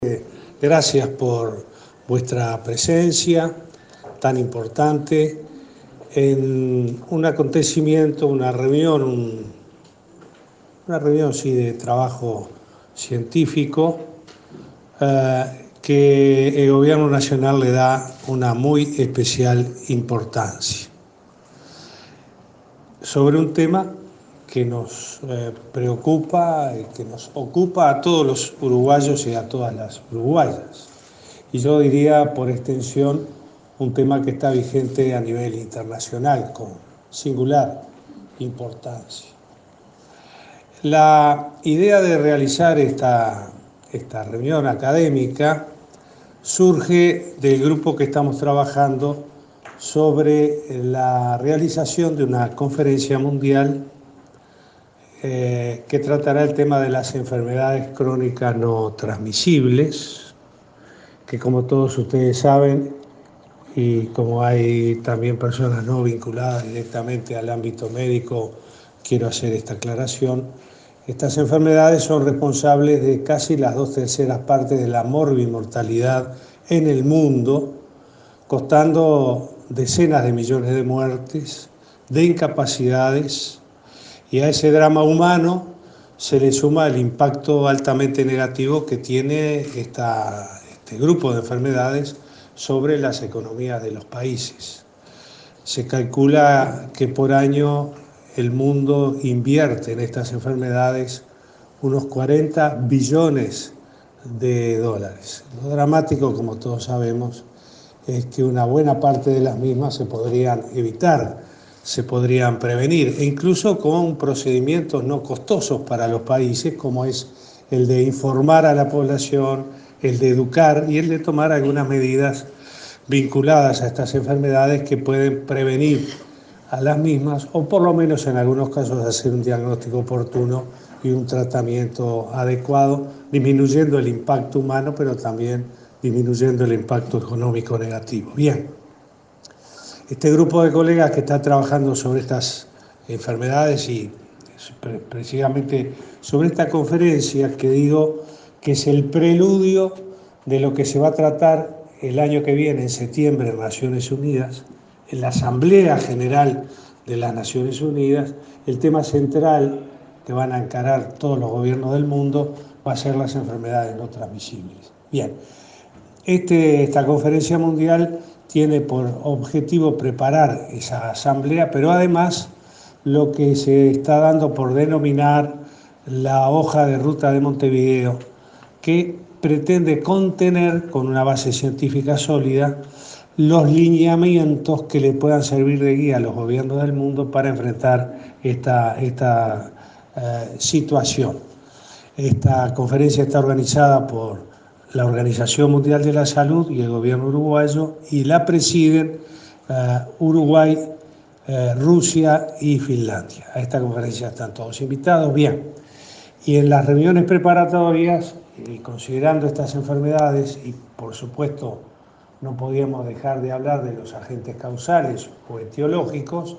Gracias por vuestra presencia tan importante en un acontecimiento, una reunión sí, de trabajo científico que el Gobierno Nacional le da una muy especial importancia sobre un tema que nos preocupa y que nos ocupa a todos los uruguayos y a todas las uruguayas. Y yo diría, por extensión, un tema que está vigente a nivel internacional, con singular importancia. La idea de realizar esta reunión académica surge del grupo que estamos trabajando sobre la realización de una conferencia mundial que tratará el tema de las enfermedades crónicas no transmisibles, que como todos ustedes saben, y como hay también personas no vinculadas directamente al ámbito médico, quiero hacer esta aclaración, estas enfermedades son responsables de casi las 2/3 partes de la morbimortalidad en el mundo, costando decenas de millones de muertes, de incapacidades, y a ese drama humano se le suma el impacto altamente negativo que tiene este grupo de enfermedades sobre las economías de los países. Se calcula que por año el mundo invierte en estas enfermedades unos 40 billones de dólares. Lo dramático, como todos sabemos, es que una buena parte de las mismas se podrían evitar, se podrían prevenir, e incluso con procedimientos no costosos para los países, como es el de informar a la población, el de educar y el de tomar algunas medidas vinculadas a estas enfermedades que pueden prevenir a las mismas, o por lo menos en algunos casos hacer un diagnóstico oportuno y un tratamiento adecuado, disminuyendo el impacto humano, pero también disminuyendo el impacto económico negativo. Bien, este grupo de colegas que está trabajando sobre estas enfermedades y precisamente sobre esta conferencia, que digo que es el preludio de lo que se va a tratar el año que viene, en septiembre, en Naciones Unidas, en la Asamblea General de las Naciones Unidas, el tema central que van a encarar todos los gobiernos del mundo va a ser las enfermedades no transmisibles. Bien, esta conferencia mundial tiene por objetivo preparar esa asamblea, pero además lo que se está dando por denominar la hoja de ruta de Montevideo, que pretende contener, con una base científica sólida, los lineamientos que le puedan servir de guía a los gobiernos del mundo para enfrentar esta situación. Esta conferencia está organizada por la Organización Mundial de la Salud y el gobierno uruguayo, y la presiden Uruguay, Rusia y Finlandia. A esta conferencia están todos invitados. Bien, y en las reuniones preparatorias, y considerando estas enfermedades, y por supuesto no podíamos dejar de hablar de los agentes causales o etiológicos,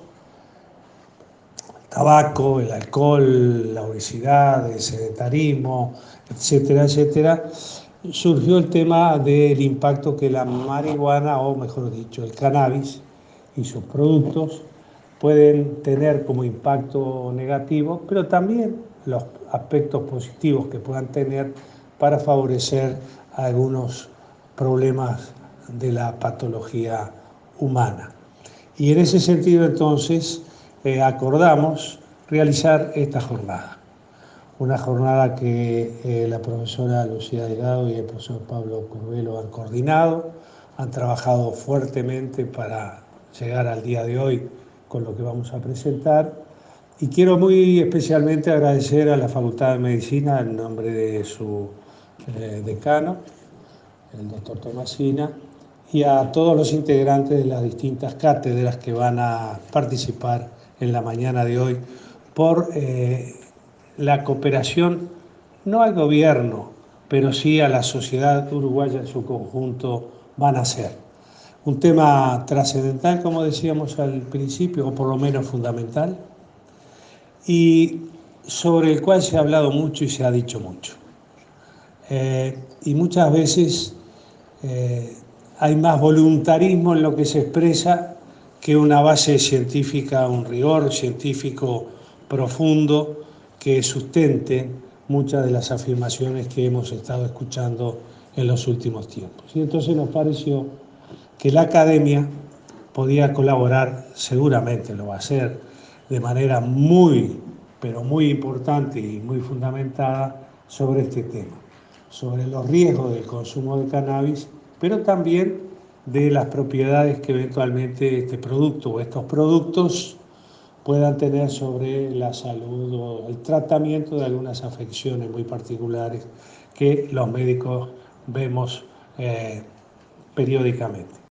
el tabaco, el alcohol, la obesidad, el sedentarismo, etcétera, etcétera, surgió el tema del impacto que la marihuana, o mejor dicho, el cannabis y sus productos pueden tener como impacto negativo, pero también los aspectos positivos que puedan tener para favorecer algunos problemas de la patología humana. Y en ese sentido, entonces, acordamos realizar esta jornada. Una jornada que la profesora Lucía Delgado y el profesor Pablo Curvelo han coordinado, han trabajado fuertemente para llegar al día de hoy con lo que vamos a presentar. Y quiero muy especialmente agradecer a la Facultad de Medicina, en nombre de su decano, el doctor Tomasina, y a todos los integrantes de las distintas cátedras que van a participar en la mañana de hoy por la cooperación, no al gobierno, pero sí a la sociedad uruguaya en su conjunto van a ser. Un tema trascendental, como decíamos al principio, o por lo menos fundamental, y sobre el cual se ha hablado mucho y se ha dicho mucho. y muchas veces hay más voluntarismo en lo que se expresa que una base científica, un rigor científico profundo que sustente muchas de las afirmaciones que hemos estado escuchando en los últimos tiempos. Y entonces nos pareció que la academia podía colaborar, seguramente lo va a hacer, de manera muy, pero muy importante y muy fundamentada sobre este tema, sobre los riesgos del consumo de cannabis, pero también de las propiedades que eventualmente este producto o estos productos puedan tener sobre la salud o el tratamiento de algunas afecciones muy particulares que los médicos vemos periódicamente.